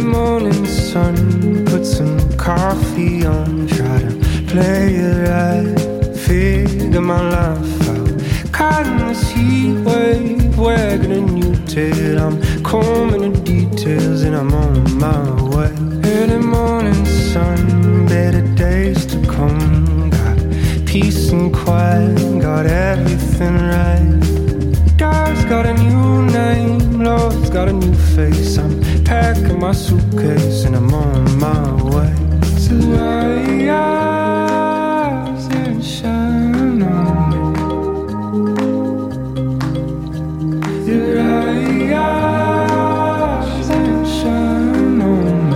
morning sun, put some coffee on, try to play it right, figure my life out. Caught in this heat wave, wagging a new tail. I'm combing the details and I'm on my way. Early morning sun, better days to come. Got peace and quiet, got everything right. Dog's got a new name, love's got a new face. I'm packing my suitcase and I'm on my way to rise and shine on me. To rise and shine on me.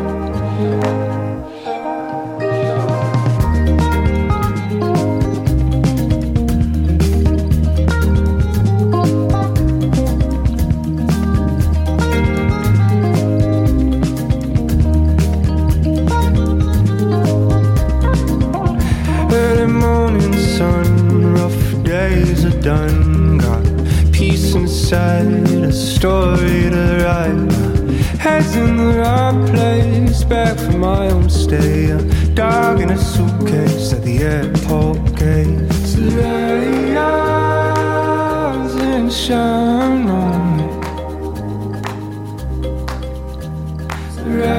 Done, got peace inside, a story to write. Head's in the right place, back from my home stay. A dog in a suitcase at the airport gate. To rise and shine on me. To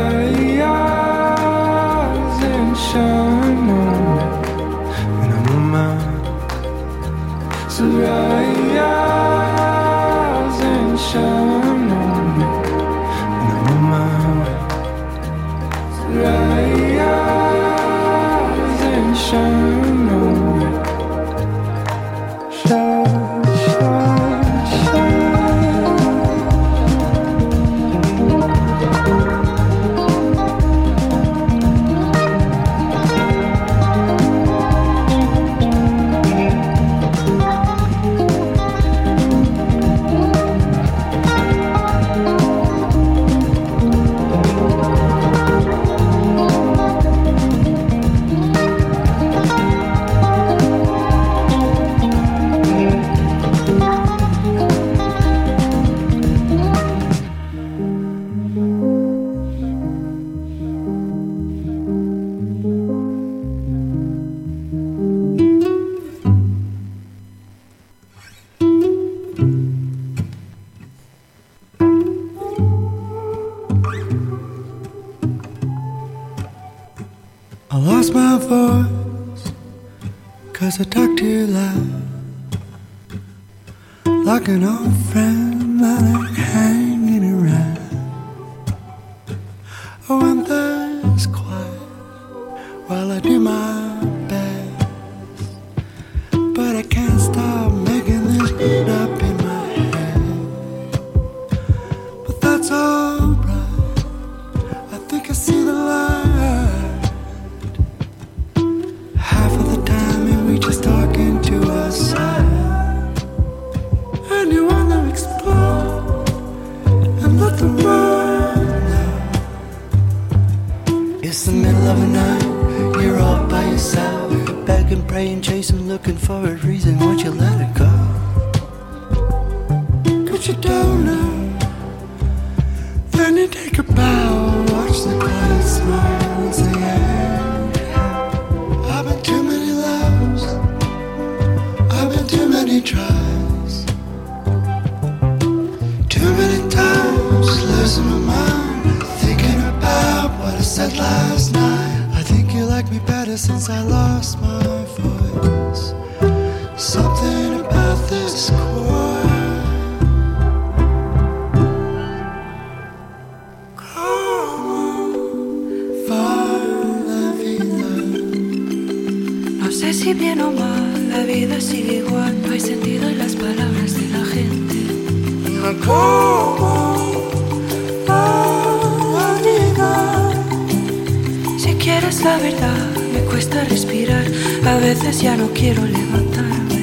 rise and shine on me. And I'm on my to rise and shine on me. And I'm on my way. To rise and shine on me. Shine, shine, shine. I lost my voice 'cause I talked too loud, like an old friend that ain't hanging around. Oh, and there's quiet while I do my best, but I can't stop making this beat up in my head. But that's alright, I think I see the light. Half of the time and we just talking to ourselves. And you wanna explore and let the world know. It's the middle of the night, you're all by yourself, begging, praying, chasing, looking for a reason. Won't you let it go? 'Cause you don't know. Then you take a bow, watch the quiet smile and say, yeah. I've been too many loves, I've been too many tries, too many times losing my mind, thinking about what I said last night. I think you like me better since I lost my voice. Something about this chord. No sé si bien o mal, la vida sigue igual. No hay sentido en las palabras de la gente. ¿Cómo va la vida? Si quieres la verdad, me cuesta respirar. A veces ya no quiero levantarme.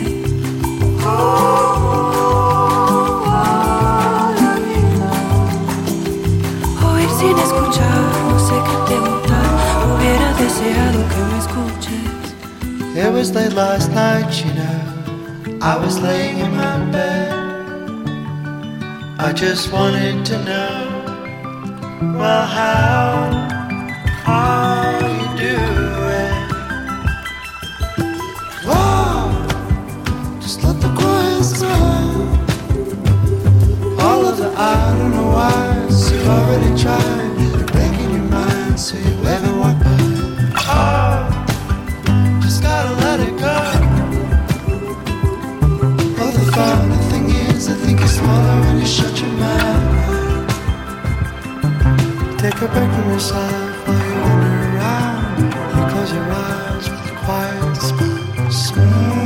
Oír sin escuchar, no sé qué preguntar. Hubiera deseado que me escuches. It was late last night, you know, I was laying in my bed. I just wanted to know Well, how are you doing? Whoa, just let the quiet smile. All of the I don't know why's you've already tried. You're breaking your mind, so you wave and walk by. Oh, just gotta let it go. Oh, the funny thing is, I think you're smaller when you shut your mouth. Take a break from yourself while you wander around. You close your eyes with a quiet smile.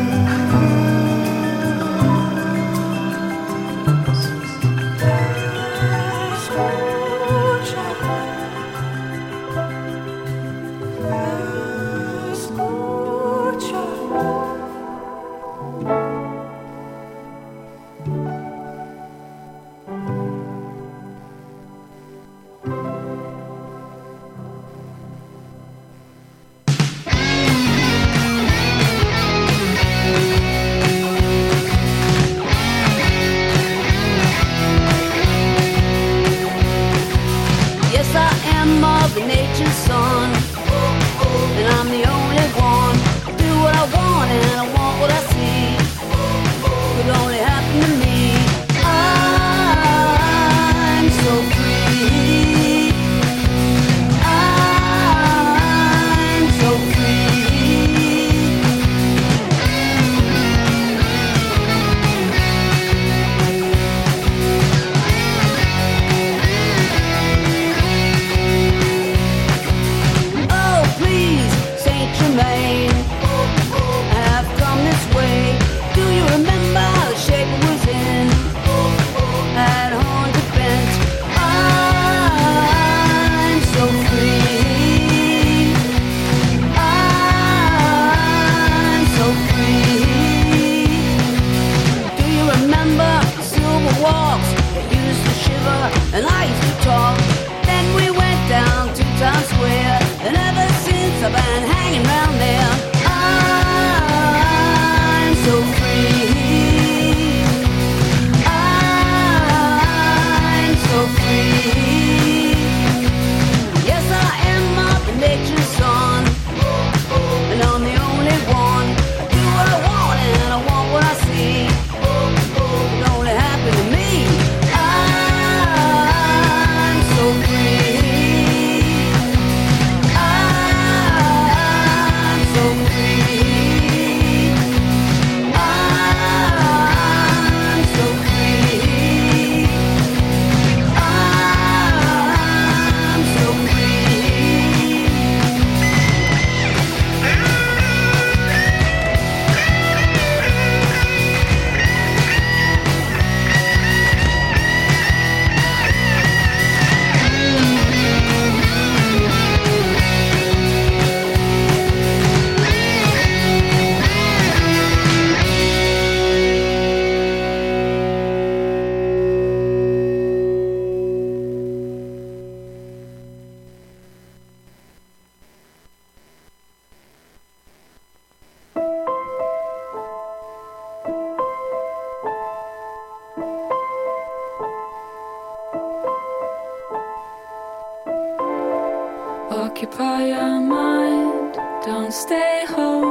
Occupy your mind, don't stay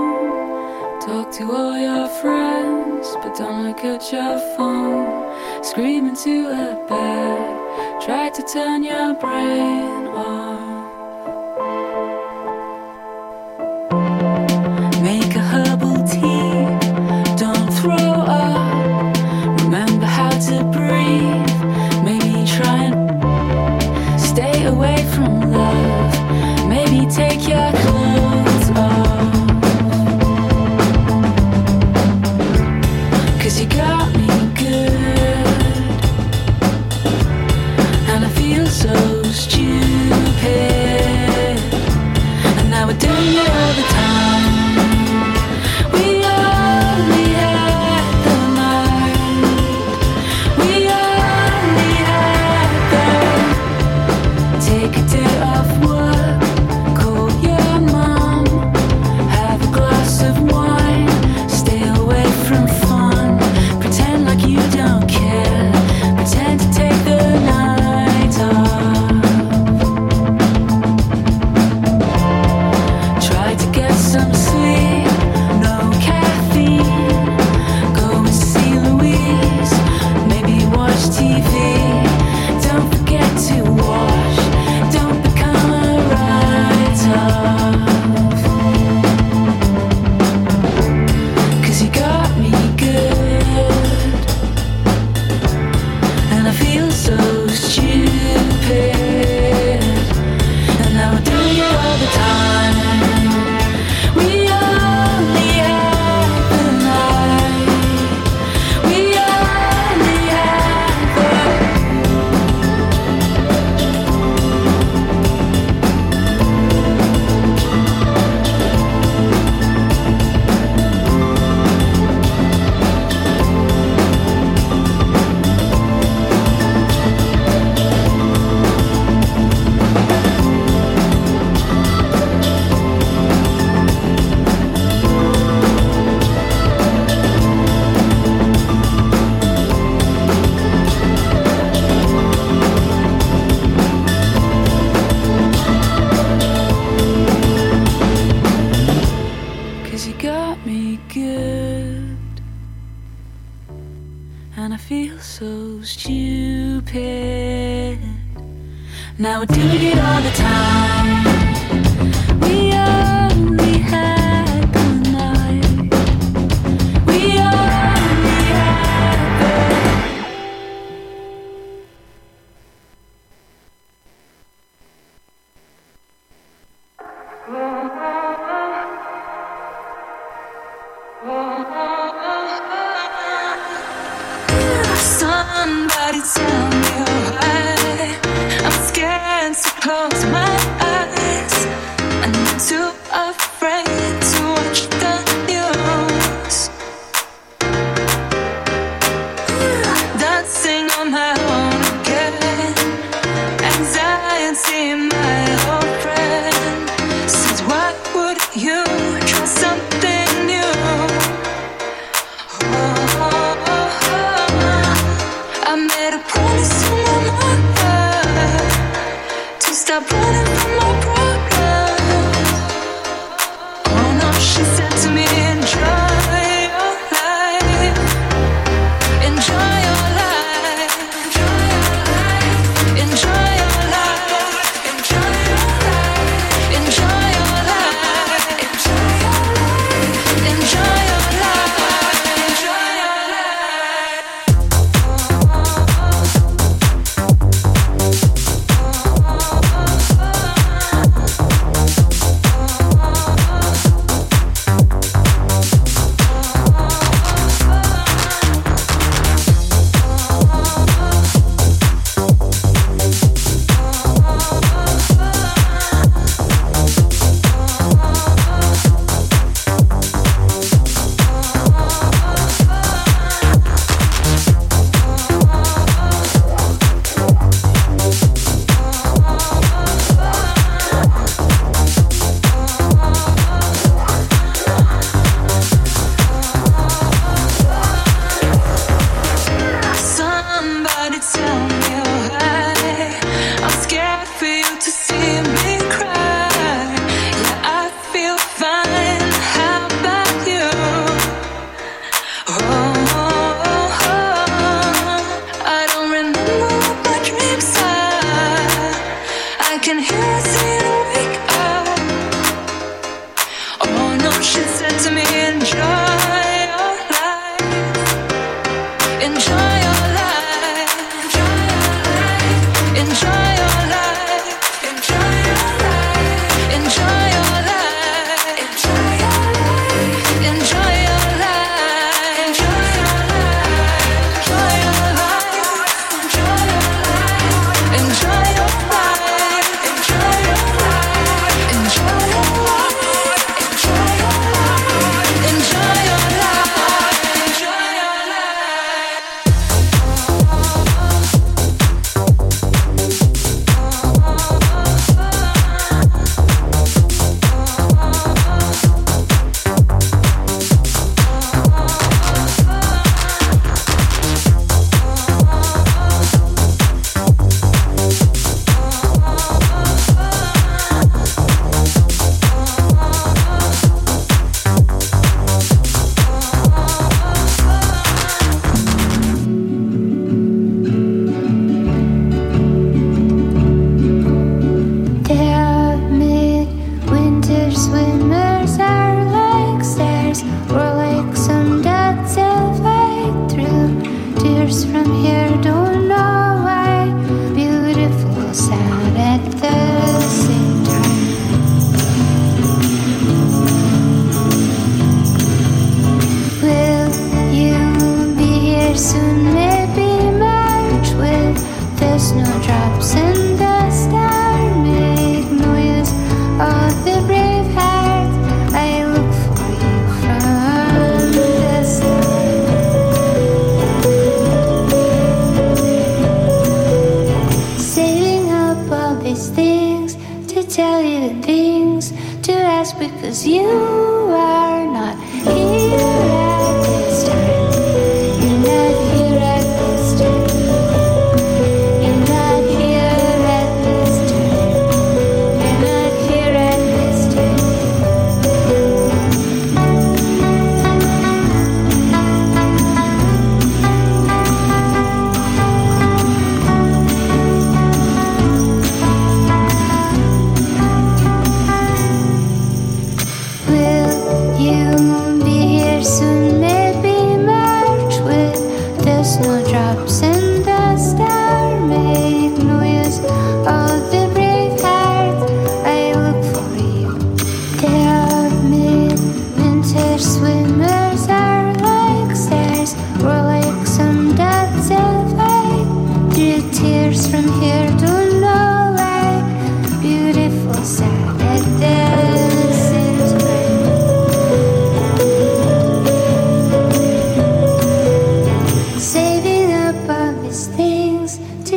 home. Talk to all your friends, but don't look at your phone. Scream into a bed, try to turn your brain off. Make a herbal tea, don't throw up. Remember how to breathe, maybe try and stay away from love. Maybe take your clothes off, 'cause you got me good, and I feel so stupid. And now we're doing it all the time. We only had the night. We so stupid. Now we're doing it all the time. We only had the night. We only had the somebody tell me why I'm scared to close my eyes. I'm too afraid to watch the news. Dancing on my own again. Anxiety, my old friend, says why would you try something new? I made a promise to my mother to stop running from my problems. Oh no, she said to me, enjoy your life. Enjoy your life. Enjoy your life. Enjoy your life. Enjoy your life. Enjoy your life. Enjoy your life. Enjoy your life.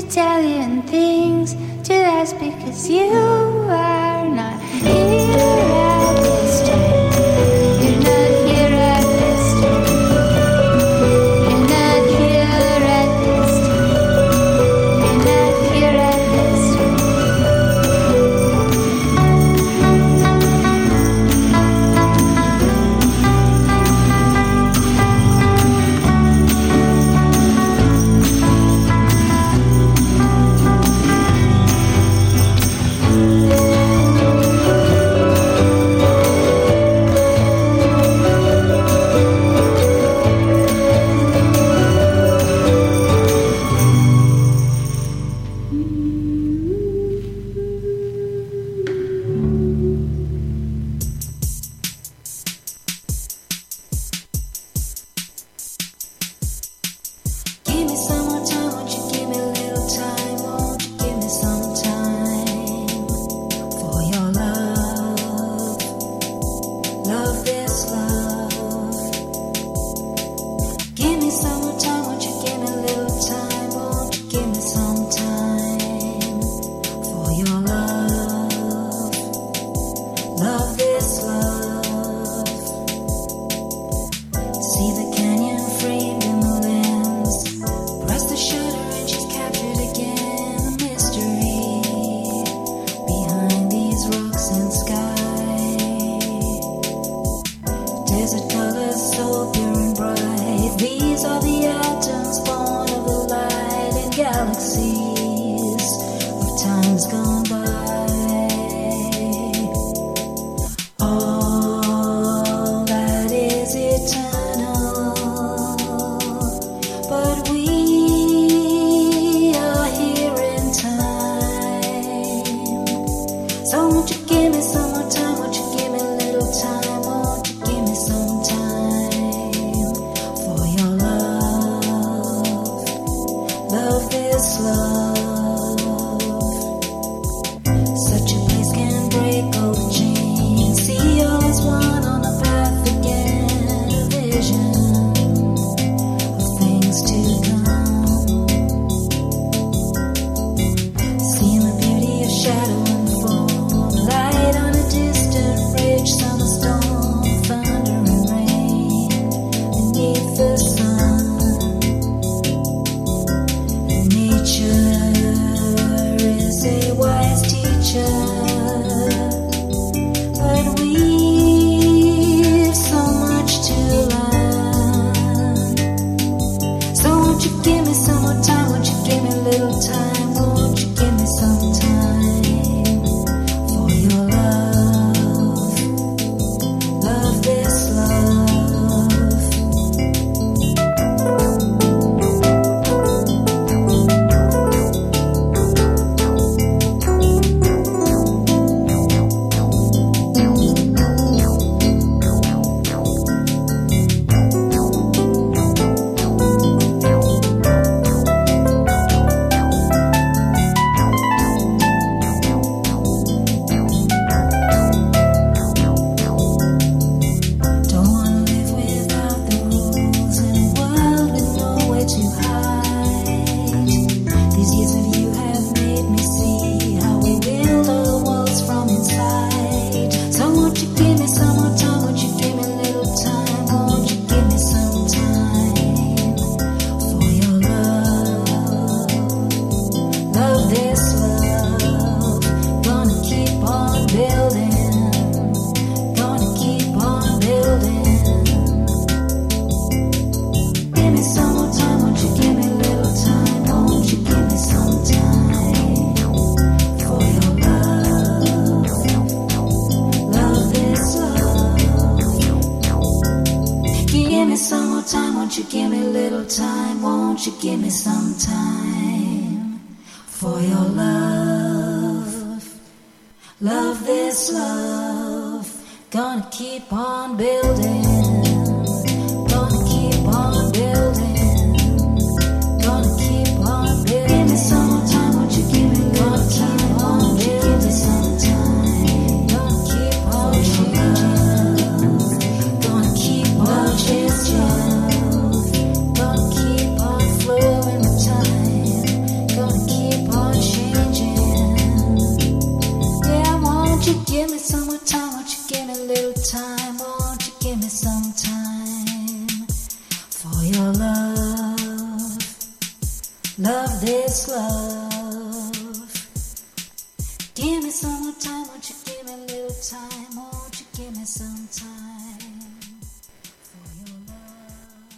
tell you and things to ask because you are not here at this time. You're not here at this time. You're not here at this time. You're not here at this time. Gonna keep summertime, won't you give me a little time? Won't you give me some time for your love? Love this love. Give me some time, won't you give me a little time? Won't you give me some time for your love?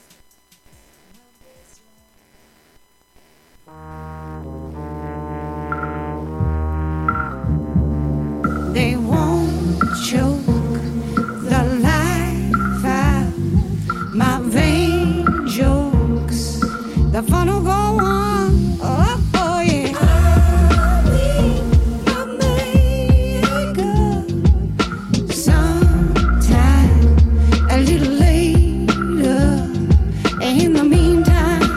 They won't choke the life out my vain jokes. The fun will go on. Oh, oh yeah. I'll be a maker sometime, a little later. In the meantime,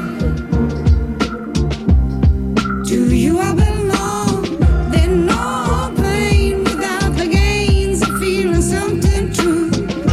to you I belong. There's no pain without the gains of feeling something true.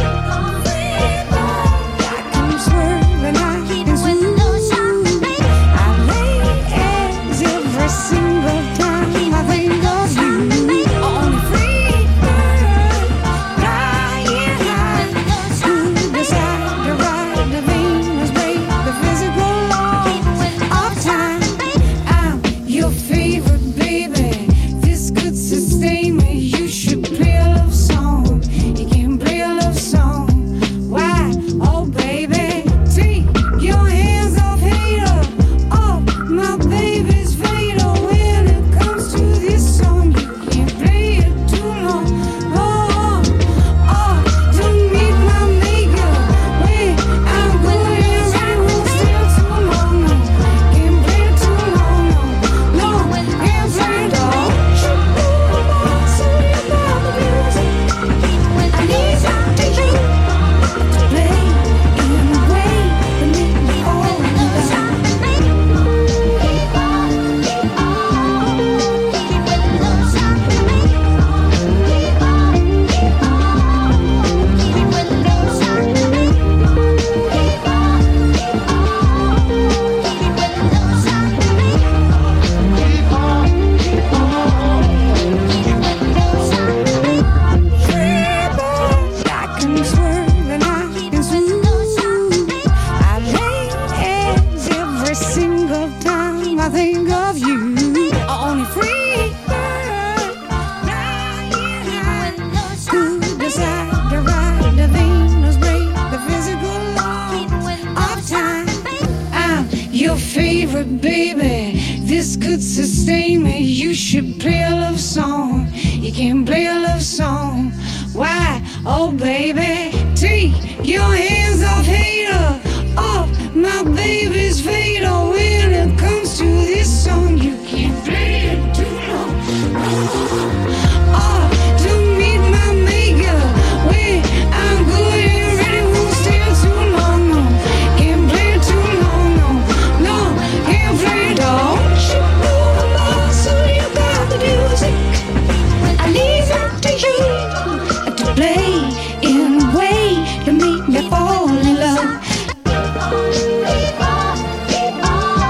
I can swerve and I can smooth. I lay eggs every single time I think of you. On a free bird, flying high, who decide to ride the Venus wave, the physical law of time. I'm your favorite baby. This could sustain me. You should play a love song. You can play a love song. Why? Oh baby, take your hands off hater. Oh my baby's fatal. When it comes to this song, you can't play it too long. Oh, to meet my maker. Wait, I'm going and won't stay too long. No, can't play it too long. No, can't play it all. So you got the music. I need something to play in a way that make me all in love. I can swerve and I can smooth. I lay eggs every single time I think of you. On a free bird, flying high, who decide to ride the Venus break, the physical law of time. I'm your favorite baby. This could sustain me. You should play a love song. You can play a love song. Why? Oh baby, take your hands off hater. Oh, my baby's fatal. When it comes to this song, you can't play it too long. Oh, to meet my maker. Wait, I'm good and ready. Won't stay too long. No, can't play it too long. No, can't play it all. So you got the music. I leave it to you to play in a way to make me fall in love.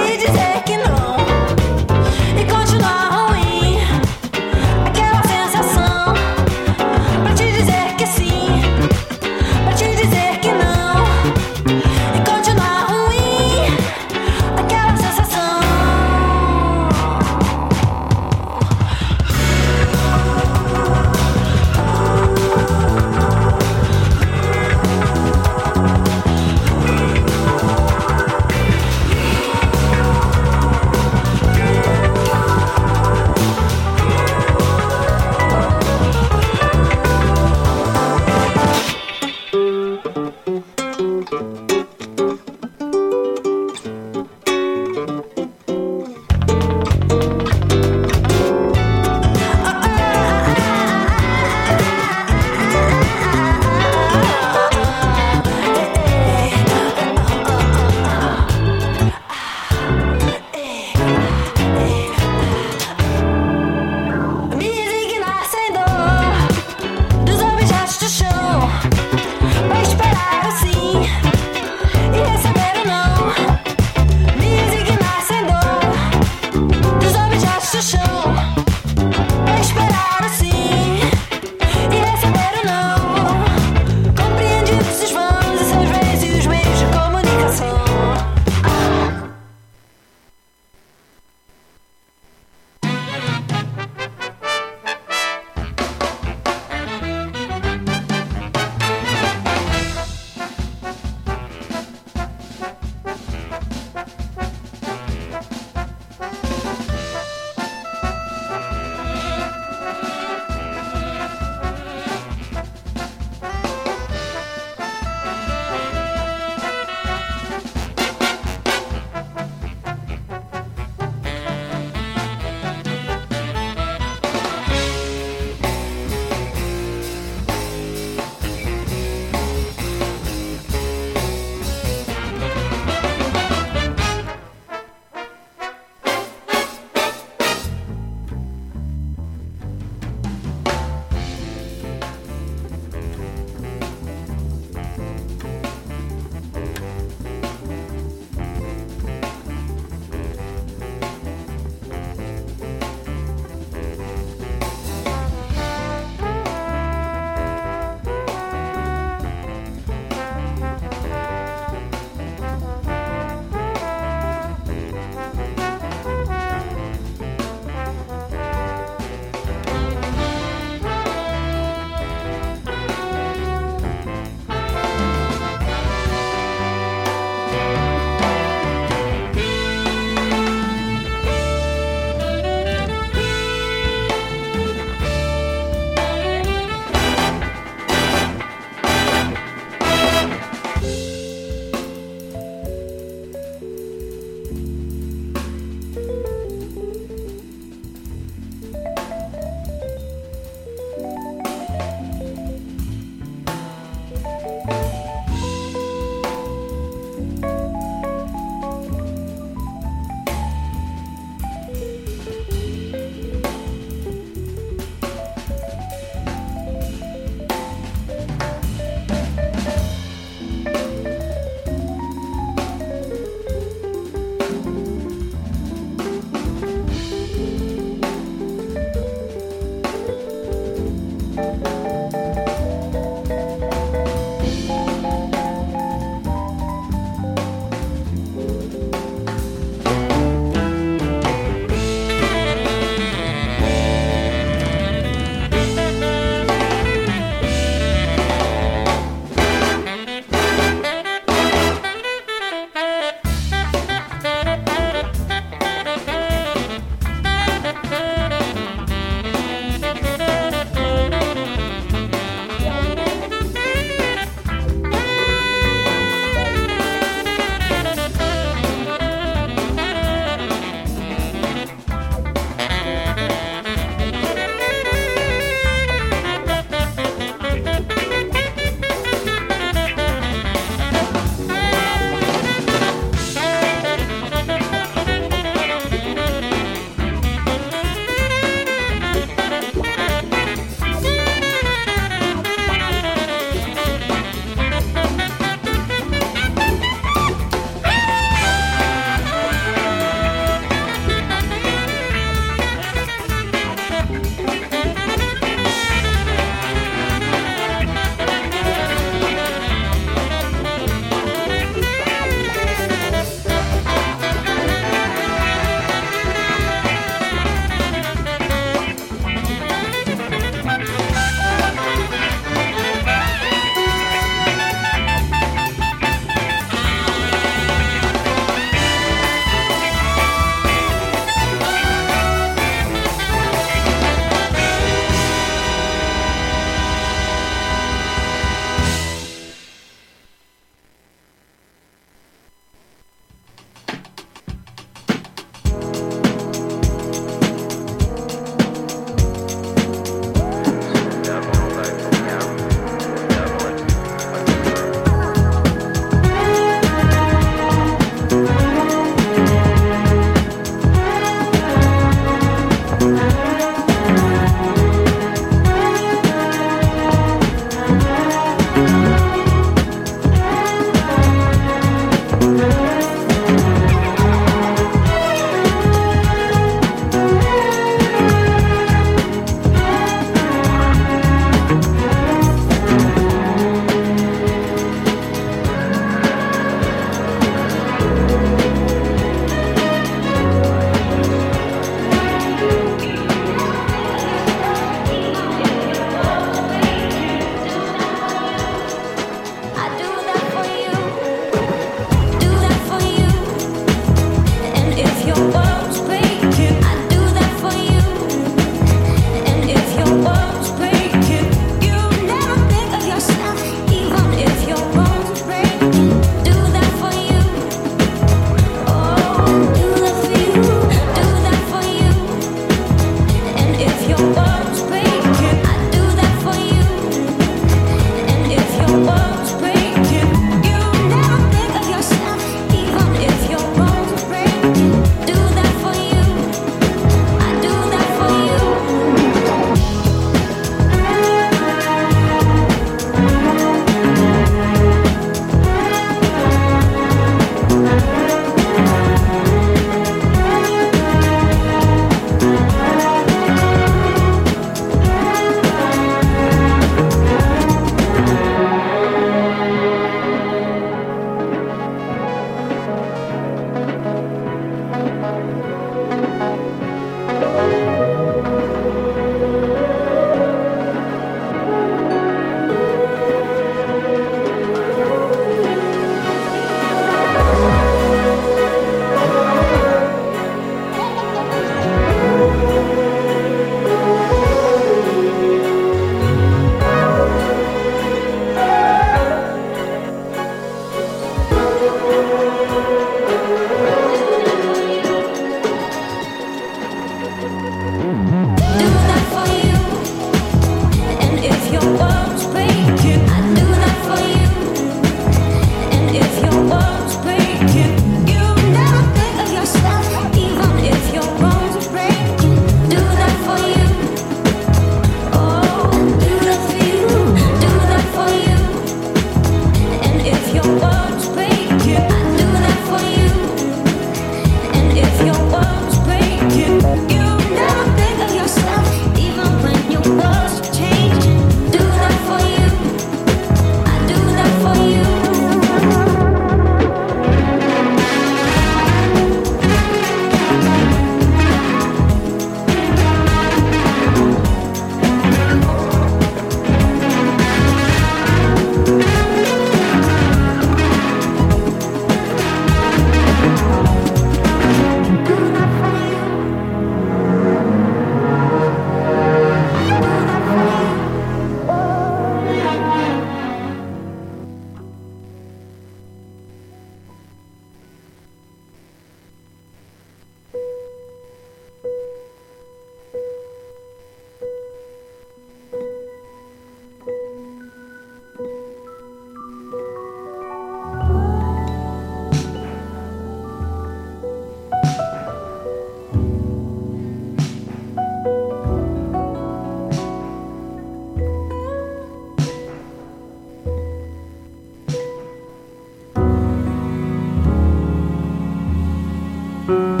Thank